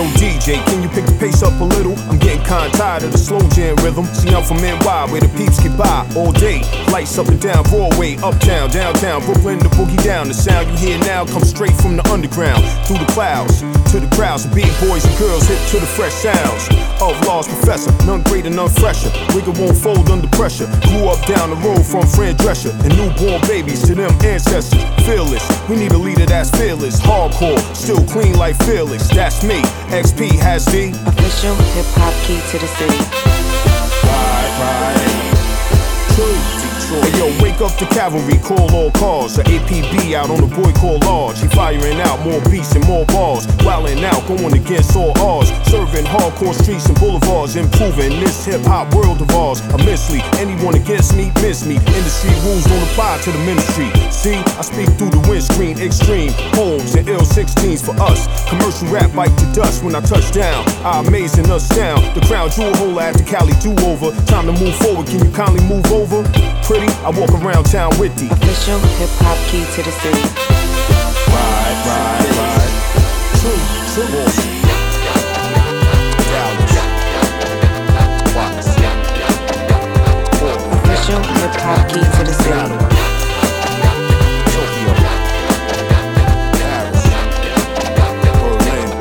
DJ, can you pick the pace up a little? I'm getting kinda tired of the slow jam rhythm. See, I'm from NY, where the peeps get by all day. Lights up and down Broadway, uptown, downtown, Brooklyn, the boogie down. The sound you hear now comes straight from the underground. Through the clouds, to the crowds of big boys and girls hip to the fresh sounds of Large Professor. None greater, none fresher. Wigger won't fold under pressure. Grew up down the road from Fran Drescher. And newborn babies to them ancestors. Fearless, we need a leader that's fearless. Hardcore, still clean like Felix. That's me, XP has the official hip-hop key to the city. Right. True. Hey yo, wake up the cavalry, call all cars. The APB out on the boy called Large. He firing out more beats and more bars. Wildin' out, going against all odds. Serving hardcore streets and boulevards. Improving this hip-hop world of ours immensely. Anyone against me, miss me. Industry rules don't apply to the ministry. See, I speak through the windscreen. Extreme homes and ill 16s for us. Commercial rap bite to dust when I touch down. I amazing us down. The crown jewel holder at the Cali do-over. Time to move forward, can you kindly move over? Pretty, I walk around town with the official hip-hop key to the city. Right. True. Dallas. Watts. Official hip-hop key to the city. Tokyo. Paris. Berlin.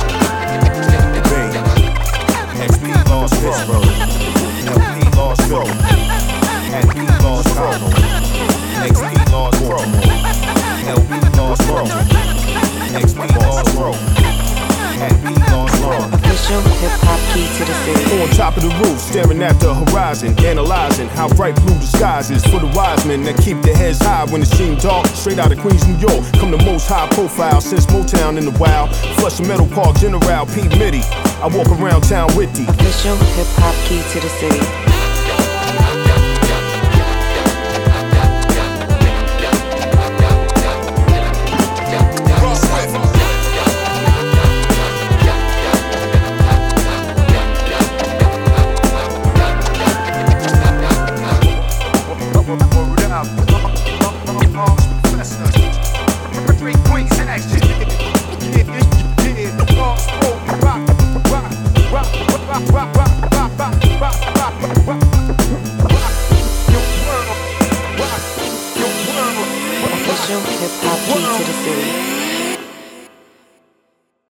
Bay. XP Lost Pittsburgh. LP Lost Phil. And P Lost Chicago. XP Lost Baltimore. LP Lost Brooklyn. XP Lost Rome. And P Lost London. Official hip-hop key to the city. On top of the roof, staring at the horizon, analyzing how bright blue the skies is for the wise men that keep their heads high when it seems dark. Straight out of Queens, New York, come the most high profile since Motown in the wild. Flushing Meadow Park, General P. Mitty. I walk around town with the official hip-hop key to the city. Rock.